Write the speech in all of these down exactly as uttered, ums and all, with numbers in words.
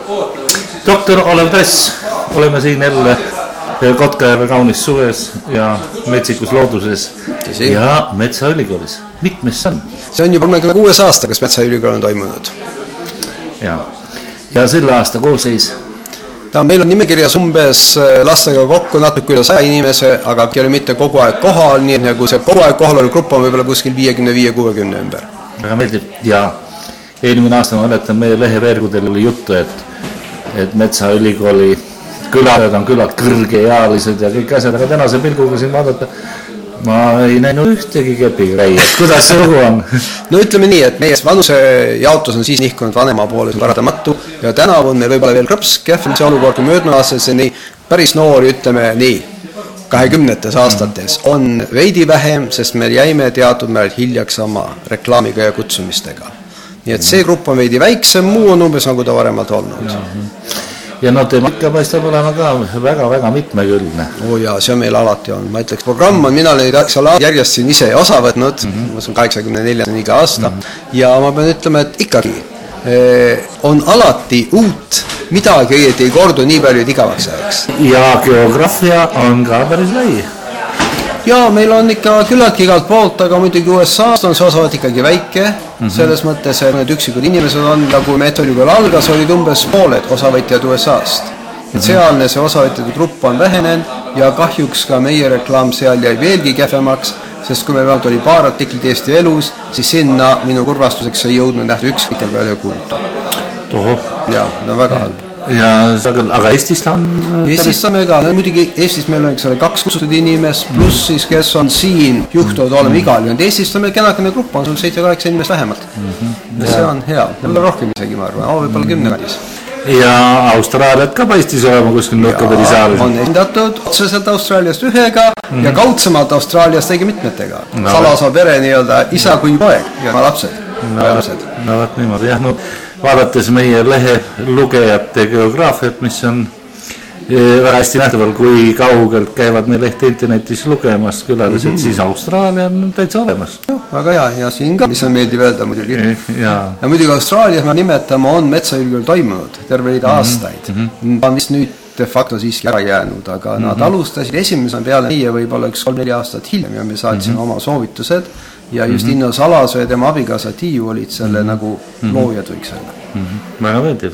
doktor Olev Tress, oleme siin jälle Kotkajärve kaunis suves ja metsikus looduses ja Metsaülikoolis. Mitmes see on? See on juba kolmekümne kuues aasta, kas Metsaülikool on toimunud. Ja, ja selle aasta koosseis? Ta, meil on nimekirjas umbes lastega kokku natuke üle saja inimese, aga ei ole mitte kogu aeg kohal, nii nagu see kogu aeg kohal oli grupp on võib-olla kuskil viiekümne viie kuuekümne ümber. Väga meeldib ja eelmine aasta ma mäletan meie leheveergudel oli juttu, et, et Metsaülikooli külad on külad kõrgeealised ja kõik asjad, aga tänase pilguga siin vaadata ma ei näinud ühtegi kepiga käia. Kuidas see lugu on? No ütleme nii, et meie vanuse jaotus on siis nihkunud vanema poole paradamatu ja tänav on meil võib-olla veel krõps kehvem see olukord kui möödme aastasse, nii päris noori, ütleme nii, kahekümnetes aastates on veidi vähem, sest me jäime teatud määral hiljaks oma reklaamiga ja kutsumistega. Nii et see grupp on veidi väiksem, muu on umbes nagu ta varemalt olnud. Ja no temaka paistab olema ka väga-väga mitmekülgne. Oo jaa, see on meil alati on. Ma ütleks, programm on, mina olen seal järjest siin ise osa võtnud, mm -hmm. ma olen kaheksakümne nelja iga aasta, mm -hmm. ja ma pean ütlema, et ikkagi eh, on alati uut midagi, õieti ei kordu nii palju, et igavaks ajaks. Ja geograafia on ka päris lai. Jaa, meil on ikka küllaltki igalt poolt, aga muidugi U S A-st on see osavalt ikkagi väike, mm -hmm. selles mõttes, et need üksikud inimesed on, nagu Metsaülikool algas, olid umbes pooled osavõtjad U S A-st. Et sealne see osavõtjate grupp on vähenenud ja kahjuks ka meie reklaam seal jäi veelgi kehvemaks, sest kui meil vähemalt oli paar artiklit Eesti elus, siis sinna minu kurvastuseks ei jõudnud nähtu üks mitte peale kuulda. Toho. Jaa, no väga halb. Ja, aga Eestist on... Eestist saame ka, no muidugi Eestist meil on üks kakskümmend kutsutud inimest, pluss siis, kes on siin juhtuvad olema igal juhul. Eestist on meil kenakene grupp, on sul seitse kaheksa inimest vähemalt. Mm-hmm. Ja see on hea, võib-olla rohkem isegi, ma arvan, oh, võib-olla kümne kandis. Ja Austraaliat ka paistis olema kuskil nurkapedi saalis. On esindatud otseselt Austraaliast ühega mm-hmm. ja kaudsemalt Austraaliast õige mitmetega. No, Salasa pere nii-öelda isa kui poeg ja lapsed. No, no vaat niimoodi, jah, no vaadates meie lehe lugejate geograafiat, mis on väga hästi nähtaval, kui kaugelt käivad me lehte internetis lugemas külalised, mm-hmm. siis Austraalia on täitsa olemas. No, väga hea, ja siin ka, mis on meeldiv öelda muidugi. Ja, ja muidugi Austraalias me nimetama on Metsaülikool toimunud terve liida mm-hmm. aastaid. Mm-hmm. Ta on vist nüüd de facto siiski ära jäänud, aga mm-hmm. nad alustasid esimesena peale meie võib-olla üks kolm-neli aastat hiljem ja me saatsime mm-hmm. oma soovitused ja just mm-hmm. Inno Salasoo ja tema abikaasa Tiiu olid selle mm-hmm. nagu loojad võiks öelda. Mm-hmm. Väga meeldiv.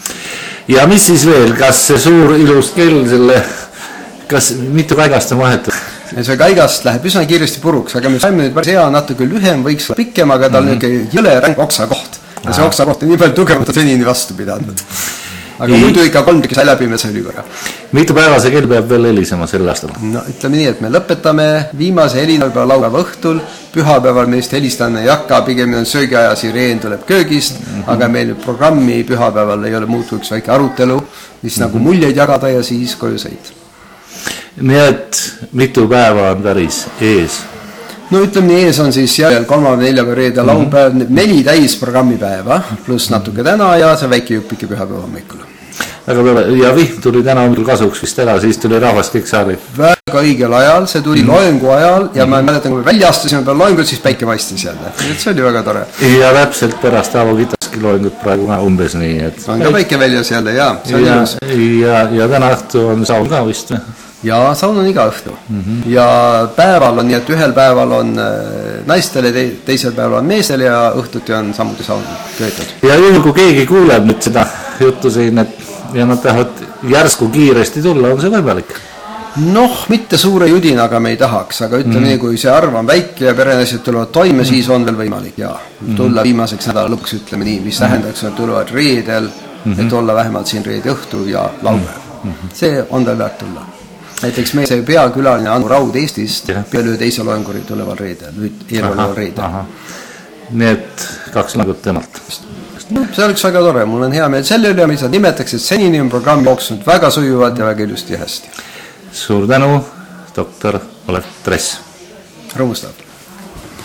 Ja mis siis veel, kas see suur ilus kell selle, kas mitu kaigast on vahetud? See kaigast läheb üsna kiiresti puruks, aga me saime nüüd päris hea natuke lühem, võiks olla pikem, aga tal mm-hmm. nüüd jõle ränk oksakoht. Ja see oksakoht on nii palju tugevat, et senini vastu pidanud. Aga ei. Muidu ikka kolm tükki sai läbi Metsaülikooli. Mitu päeva see kell peab veel helisema sel aastal? No ütleme nii, et me lõpetame viimase helina juba laupäeva õhtul, pühapäeval meist helistane ei hakka, pigem on söögiaja sireen tuleb köögist, mm-hmm. aga meil programmi pühapäeval ei ole muutu üks väike arutelu, mis mm-hmm. nagu muljeid jagada ja siis koju sõid. Nii et mitu päeva on päris ees? No ütleme nii, ees on siis järel kolmapäev, neljapäev, reede, laupäev, mm-hmm. neli täis programmipäeva, pluss natuke täna ja see väike jupp ikka pühapäeva hommikul. Väga peale, ja vihm tuli täna õmbil kasuks vist ära, siis tuli rahvast kõik saali. Väga õigel ajal, see tuli mm-hmm. loengu ajal ja ma mäletan, kui me välja astusime peal loengut, siis päike paistis jälle. See oli väga tore. Ja täpselt pärast Aavo Kitaski loengut praegu ka umbes nii. Et... on ka päike väljas jälle, jaa. Ja, ja, ja täna õhtu on saun ka vist. Ja saun on iga õhtu. Mm-hmm. Ja päeval on nii, et ühel päeval on naistele, teisel päeval on meestele ja õhtuti on samuti saun köetud. Ja juhul, kui keegi kuuleb nüüd seda juttu siin, et ja nad tahavad järsku kiiresti tulla, on see võimalik? Noh, mitte suure judinaga me ei tahaks, aga ütleme mm. nii, kui see arv on väike ja perenäised tulevad toime, mm. siis on veel võimalik, jaa. Tulla viimaseks nädala lõpuks, ütleme nii, mis tähendaks, et tulevad reedel, mm-hmm. et olla vähemalt siin reede õhtu ja laupäev. Mm-hmm. See on veel väärt tulla. Näiteks meie see peakülaline Anu Raud Eestist yeah. peale teise loenguri tuleval reedel, nüüd eeloleval reedel. Nii et kaks langut temalt. No, see oleks väga tore, mul on hea meel selle üle, mis nad nimetaks, et senini on programm jooksnud väga sujuvalt ja väga ilusti ja hästi. Suur tänu, doktor Olev Tress. Rõõmustav.